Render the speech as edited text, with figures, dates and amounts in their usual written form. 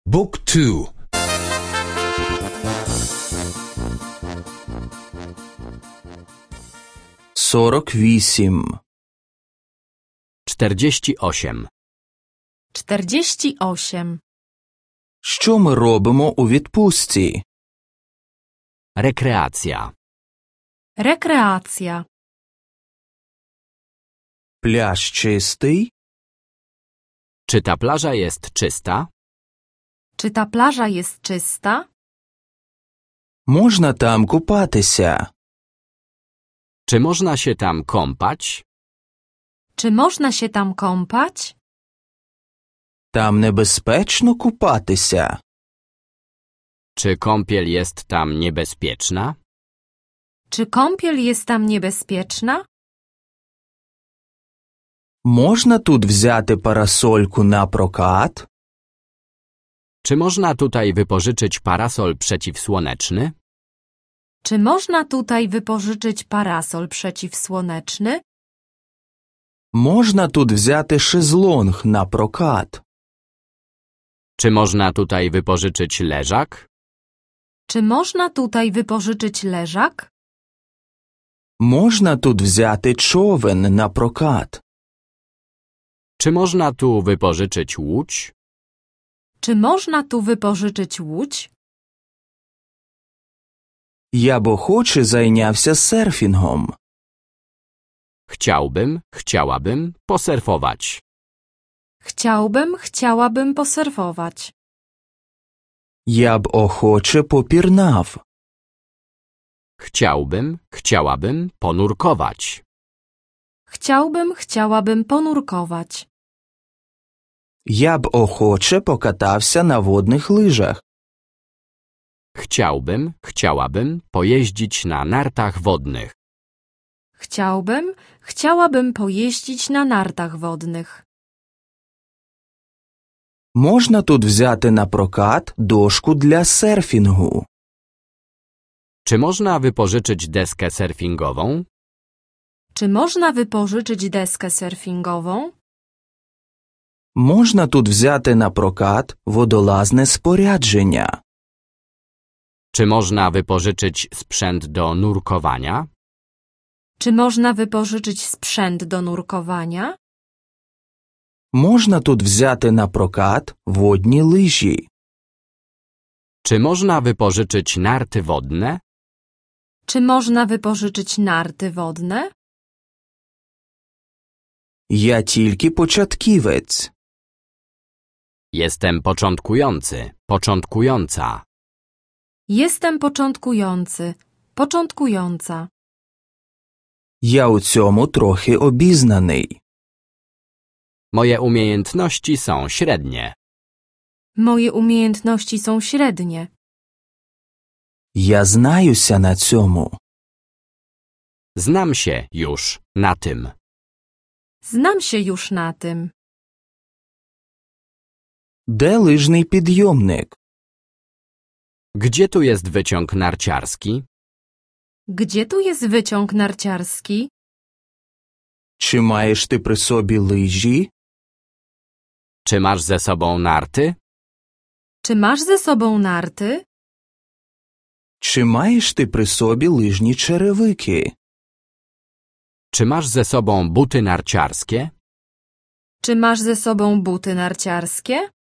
Book 2. 48. 48. 48. Що ми робимо у відпустці? Rekreacja. Rekreacja. Пляж чистий? Czy ta plaża jest czysta? Czy ta plaża jest czysta? Можна там купатися? Czy można się tam kąpać? Czy można się tam kąpać? Там небезпечно купатися? Czy kąpiel jest tam niebezpieczna? Czy kąpiel jest tam niebezpieczna? Можна тут взяти парасольку на прокат? Czy można tutaj wypożyczyć parasol przeciwsłoneczny? Czy można tutaj wypożyczyć parasol przeciwsłoneczny? Можна тут взяти шезлонг на прокат? Czy można tutaj wypożyczyć leżak? Czy można tutaj wypożyczyć leżak? Можна тут взяти човен на прокат? Czy można tu wypożyczyć łódź? Czy można tu wypożyczyć łódź? Я б охоче зайнявся серфінгом. Chciałabym posurfować. Chciałabym posurfować. Я б охоче попірнав. Chciałabym ponurkować. Chciałabym ponurkować. Я б охоче покатався на водних лижах. Chciałabym pojeździć na nartach wodnych. Chciałabym pojeździć na nartach wodnych. Можна тут взяти на прокат дошку для серфінгу? Czy można wypożyczyć deskę surfingową? Czy można wypożyczyć deskę surfingową? Можна тут взяти на прокат водолазне спорядження? Czy można wypożyczyć sprzęt do nurkowania? Czy można wypożyczyć sprzęt do nurkowania? Можна тут взяти на прокат водні лижі? Czy można wypożyczyć narty wodne? Czy można wypożyczyć narty wodne? Я тільки початківець. Jestem początkująca. Jestem początkująca. Я у цьому трохи обізнаний. Moje umiejętności są średnie. Moje umiejętności są średnie. Я знаюся на цьому. Znam się już na tym. Znam się już na tym. Де лижний підйомник? Gdzie tu jest wyciąg narciarski? Gdzie tu jest wyciąg narciarski? Чи маєш ти при собі лижі? Czy masz ze sobą narty? Czy masz ze sobą narty? Чи маєш ти при собі лижні черевики? Czy masz ze sobą buty narciarskie? Czy masz ze sobą buty narciarskie?